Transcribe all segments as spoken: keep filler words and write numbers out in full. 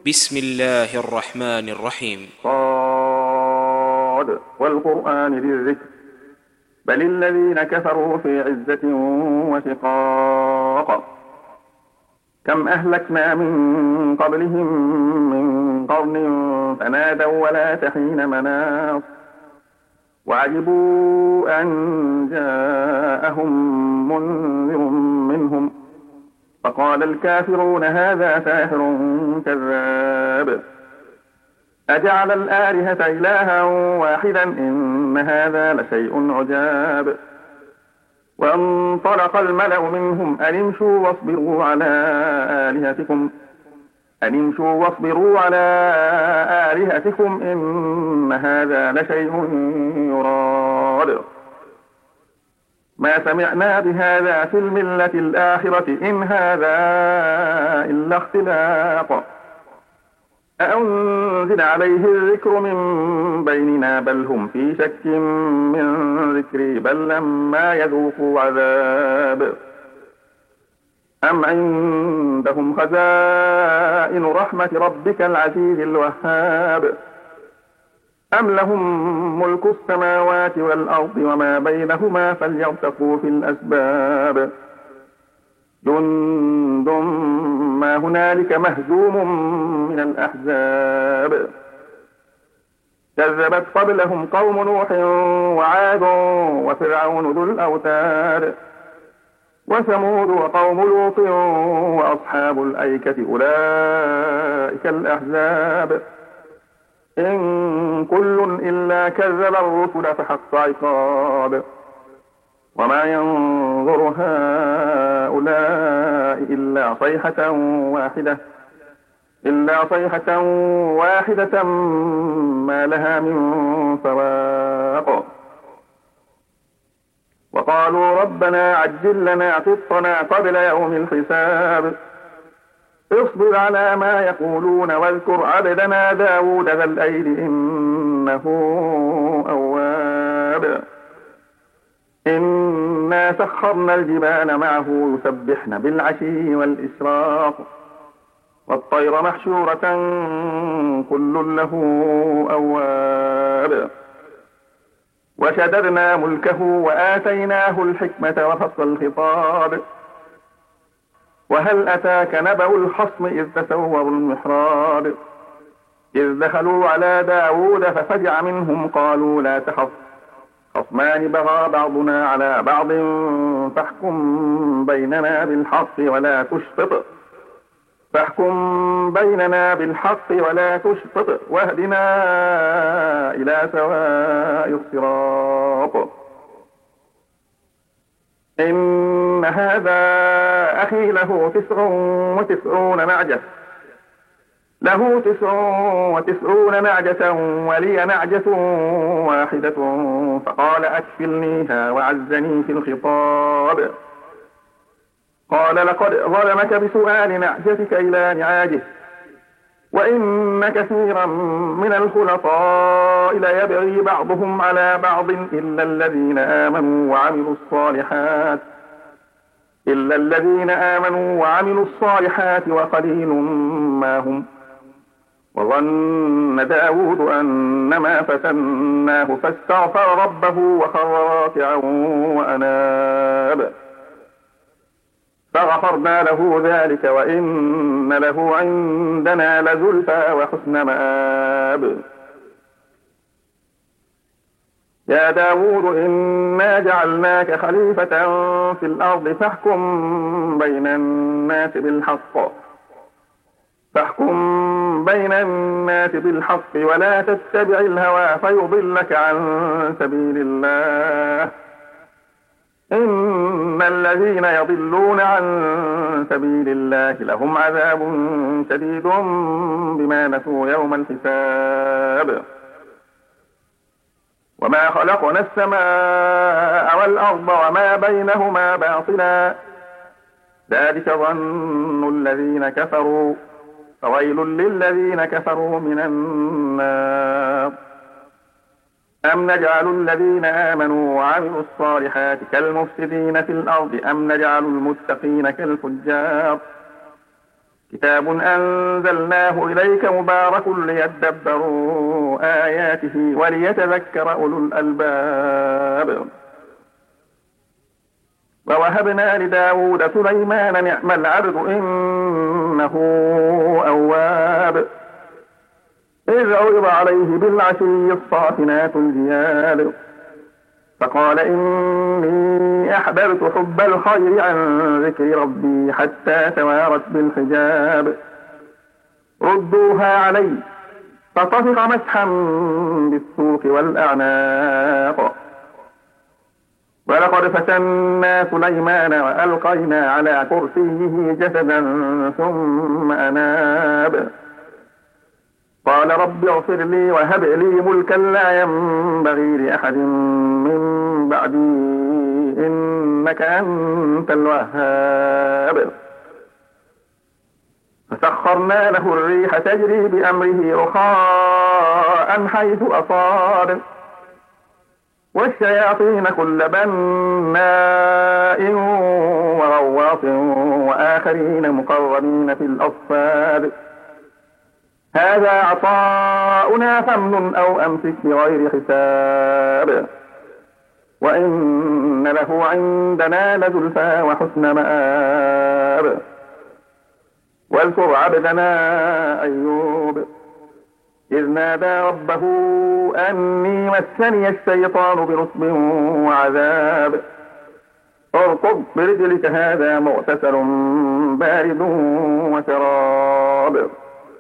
بسم الله الرحمن الرحيم. صاد والقرآن ذي الذكر بل الذين كفروا في عزة وشقاق كم أهلكنا من قبلهم من قرن فنادوا ولا تحين مناص وعجبوا أن جاءهم منذر منهم فقال الكافرون هذا ساحر كذاب أجعل الآلهة إلها واحدا إن هذا لشيء عجاب وانطلق الملأ منهم أن امشوا واصبروا على آلهتكم أن امشوا واصبروا على آلهتكم إن هذا لشيء يراد ما سمعنا بهذا في الملة الآخرة إن هذا إلا اختلاق أأنزل عليه الذكر من بيننا بل هم في شك من ذكري بل لما يذوقوا عذاب أم عندهم خزائن رحمة ربك العزيز الوهاب أم لهم ملك السماوات والأرض وما بينهما فليرتقوا في الأسباب جند ما هنالك مهزوم من الأحزاب كذبت قبلهم قوم نوح وعاد وفرعون ذو الأوتاد وثمود وقوم لوط وأصحاب الأيكة أولئك الأحزاب إن كل إلا كذب الرسل فحق عقاب وما ينظر هؤلاء إلا صيحة واحدة إلا صيحة واحدة ما لها من فواق وقالوا ربنا عجل لنا قطنا قبل يوم الحساب اصبر على ما يقولون واذكر عبدنا داود ذا الأيد إنه أواب إنا سخرنا الجبال معه يسبحن بالعشي والإشراق والطير محشورة كل له أواب وشددنا ملكه وآتيناه الحكمة وفصل الخطاب وهل أتاك نبأ الخصم إذ تسوروا المحراب إذ دخلوا على داود ففزع منهم قالوا لا تخف خصمان بغى بعضنا على بعض فاحكم بيننا بالحق ولا تشطط فاحكم بيننا بالحق ولا تشطط واهدنا إلى سواء الصراط إن هذا أخي له تسع وتسعون نعجة له تسع وتسعون نعجة ولي نعجة واحدة فقال أكفلنيها وعزني في الخطاب قال لقد ظلمك بسؤال نعجتك إلى نعاجه وإن كثيرا من الخلطاء ليبغي بعضهم على بعض إلا الذين آمنوا وعملوا الصالحات إلا الذين آمنوا وعملوا الصالحات وقليل ما هم وظن داود أنما فتناه فاستغفر ربه وخر راكعا وأناب فغفرنا له ذلك وإن له عندنا لزلفى وحسن مآب يا داود إنا جعلناك خليفة في الأرض فاحكم بين الناس بالحق فاحكم بين الناس بالحق ولا تتبع الهوى فيضلك عن سبيل الله إن الذين يضلون عن سبيل الله لهم عذاب شديد بما نسوا يوم الحساب وما خلقنا السماء والأرض وما بينهما باطلا ذلك ظن الذين كفروا فويل للذين كفروا من النار أم نجعل الذين آمنوا وعملوا الصالحات كالمفسدين في الأرض أم نجعل المتقين كالفجار كتاب أنزلناه إليك مبارك ليدبروا آياته وليتذكر أولو الألباب. ووهبنا لداود سليمان نعم العبد إنه أواب. إذ عرض عليه بالعشي الصافنات الجياد فقال إني أحببت حب الخير عن ذكر ربي حتى توارت بالحجاب. ردوها علي فطفق مسحا بالسوق والأعناق. ولقد فتنا سليمان وألقينا على كرسيه جسدا ثم أناب. قال رب اغفر لي وهب لي ملكا لا ينبغي لأحد من بعدي إنك أنت الوهاب. فسخرنا له الريح تجري بأمره رخاء حيث أصاب والشياطين كل بناء وغواص وآخرين مقرنين في الأصفاد. هذا عطاؤنا فامنن أو أمسك بغير حساب. وإن له عندنا لزلفى وحسن مآب. واذكر عبدنا أيوب إذ نادى ربه أني مسني الشيطان بنصب وعذاب. اركض برجلك هذا مغتسل بارد وشراب.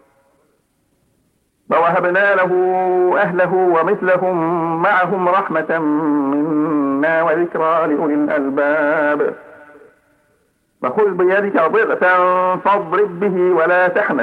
ووهبنا له أهله ومثلهم معهم رحمة منا وذكرى لأولي الألباب. فخذ بيدك ضغثا فاضرب به ولا تحنث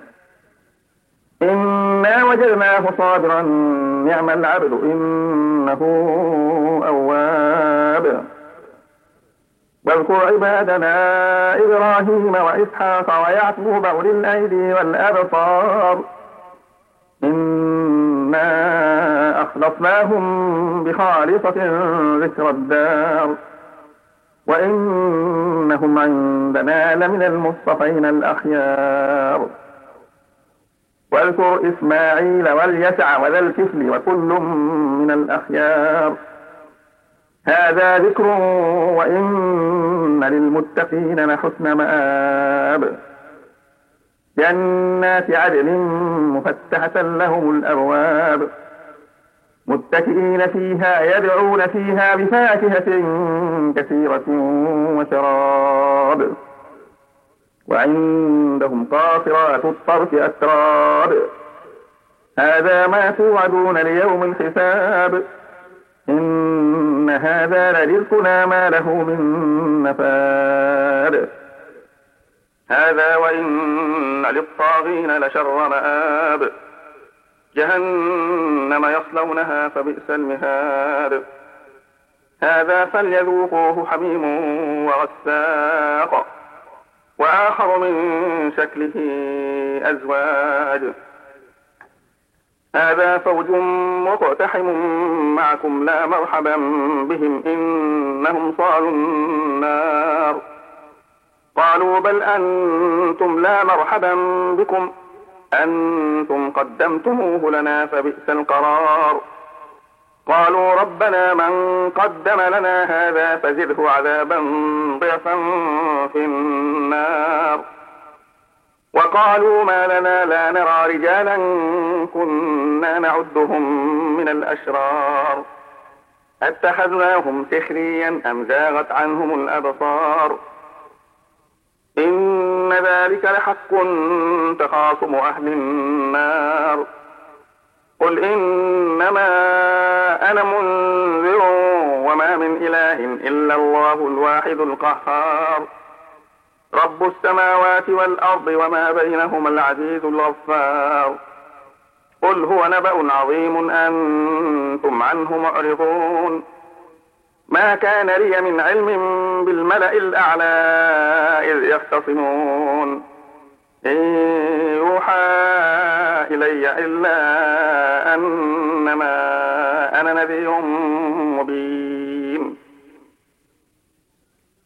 إنا وجدناه صابرا نعم العبد إنه أواب. واذكر عبادنا إبراهيم وإسحاق ويعقوب أولي الأيدي والأبصار إنا أخلصناهم بخالصة ذكر الدار وإنهم عندنا لمن المصطفين الأخيار. واذكر إسماعيل واليسع وذا الكفل وكل من الأخيار. هذا ذكر وإن للمتقين لحسن مآب. جنات عدن مفتحة لهم الأبواب متكئين فيها يدعون فيها بفاكهة كثيرة وشراب. وعندهم قاصرات الطرف أتراب. هذا ما توعدون ليوم الحساب. إن هذا لرزقنا ما له من نفاد. هذا وإن للطاغين لشر مآب. جهنم يصلونها فبئس المهاد. هذا فليذوقوه حميم وغساق وآخر من شكله أزواج. هذا فوج مقتحم معكم لا مرحبا بهم إنهم صالوا النار. قالوا بل أنتم لا مرحبا بكم أنتم قدمتموه لنا فبئس القرار. قالوا ربنا من قدم لنا هذا فزده عذابا ضعفا في النار. وقالوا ما لنا لا نرى رجالا كنا نعدهم من الأشرار أتخذناهم سخريا أم زاغت عنهم الأبصار. إن ذلك لحق تخاصم أهل النار. قل إنما أنا منذر وما من إله إلا الله الواحد القهار. رب السماوات والأرض وما بينهما العزيز الغفار. قل هو نبأ عظيم أنتم عنه معرضون. ما كان لي من علم بالملأ الأعلى إذ يختصمون. إن يوحى إلي إلا أنما أنا نذير مبين.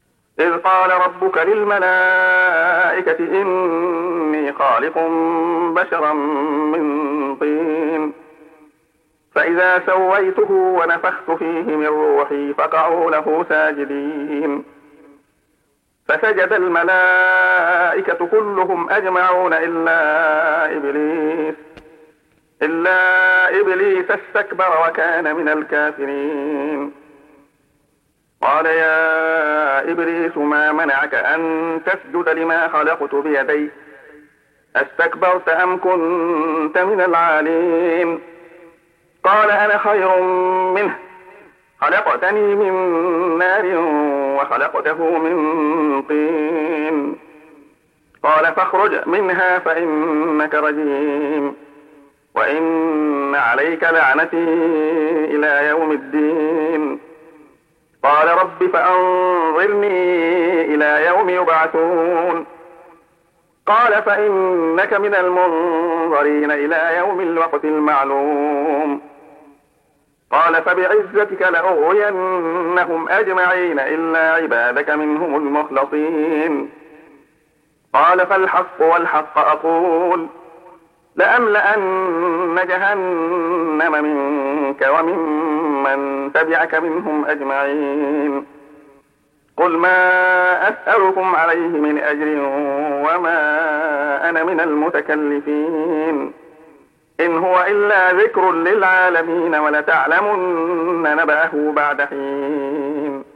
إذ قال ربك للملائكة إني خالق بشرا من طين فإذا سويته ونفخت فيه من روحي فقعوا له ساجدين فسجد الملائكة كلهم أجمعون إلا إبليس إلا إبليس استكبر وكان من الكافرين قال يا إبليس ما منعك أن تسجد لما خلقت بيدي أستكبرت أم كنت من العالين قال أنا خير منه خلقتني من نار وخلقته من طين قال فاخرج منها فإنك رجيم وإن عليك لعنتي إلى يوم الدين قال رب فأنظرني إلى يوم يبعثون قال فإنك من المنظرين إلى يوم الوقت المعلوم قال فبعزتك لأغوينهم أجمعين إلا عبادك منهم المخلصين قال فالحق والحق أقول لأملأن جهنم منك وممن تبعك منهم أجمعين قل ما أسألكم عليه من أجر وما أنا من المتكلفين إن هو إلا ذكر للعالمين ولتعلمن نبأه بعد حين